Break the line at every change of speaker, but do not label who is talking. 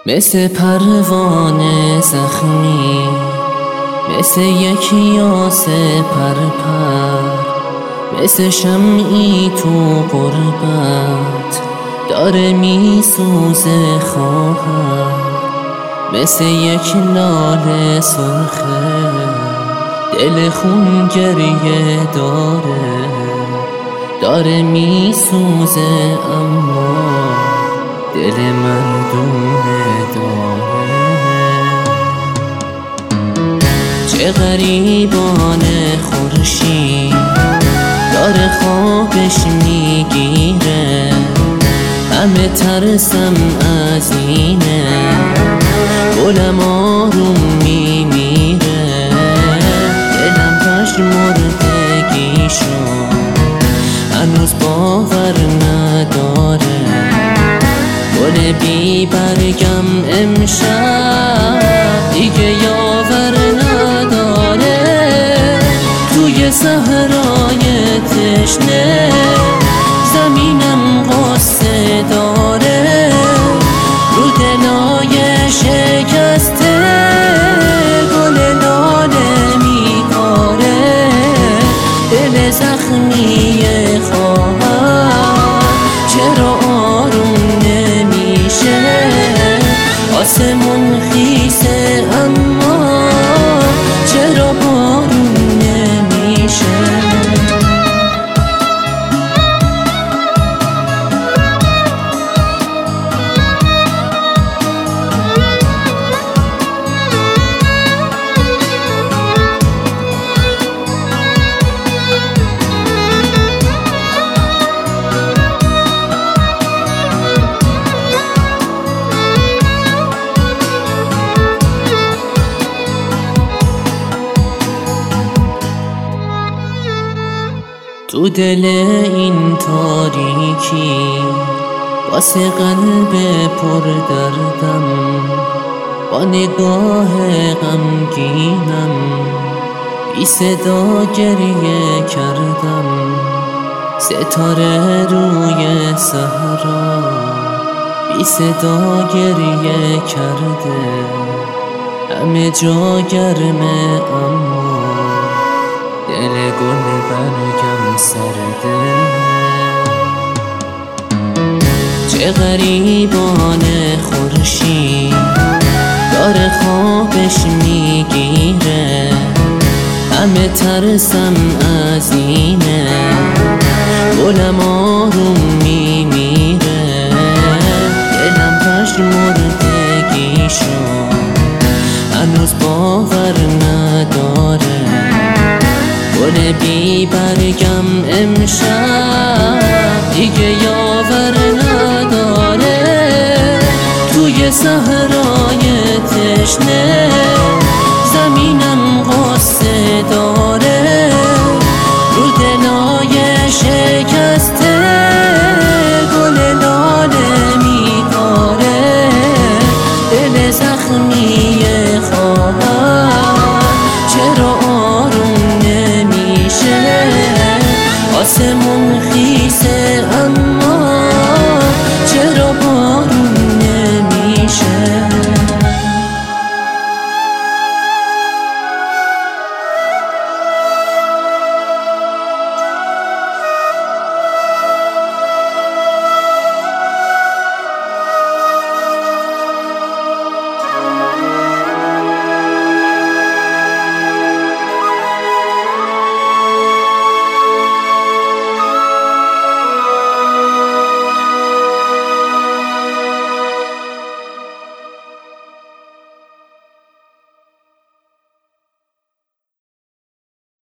مثل پروانه زخمی، مثل یک یاسه پرپر، مثل شمعی تو غربت داره میسوزه خواهر، مثل یک لاله سرخه دل خون گریه داره میسوزه، اما دل مردم داره. چه غریبانه خورشید داره خوابش میگیره، همه ترسم از اینه گلم آروم میمیره، دلم پژمردگیشو هنوز باور نداره، گل بی برگم امشب دیگه یاور نداره، توی صحرای تشنه زمینم قصه داره، رو دلای شکسته گل لاله میکاره، دل زخمی خواهر چرا آروم نمیشه، آسمون خیسه اما چرا بارون نمیشه. تو دل این تاریکی واسه قلب پر دردم، با نگاه غمگینم بی صدا گریه کردم، ستاره روی صحرا بی صدا گریه کرده، همه جا گرمه اما دل گل برگم سرده. چه غریبانه خورشید داره خوابش میگیره، همه ترسم از اینه گلم آروم میمیره، دلم پژمردگیشو هنوز باور نداره، گل بی برگم امشب دیگه یاور نداره، توی صحرای تشنه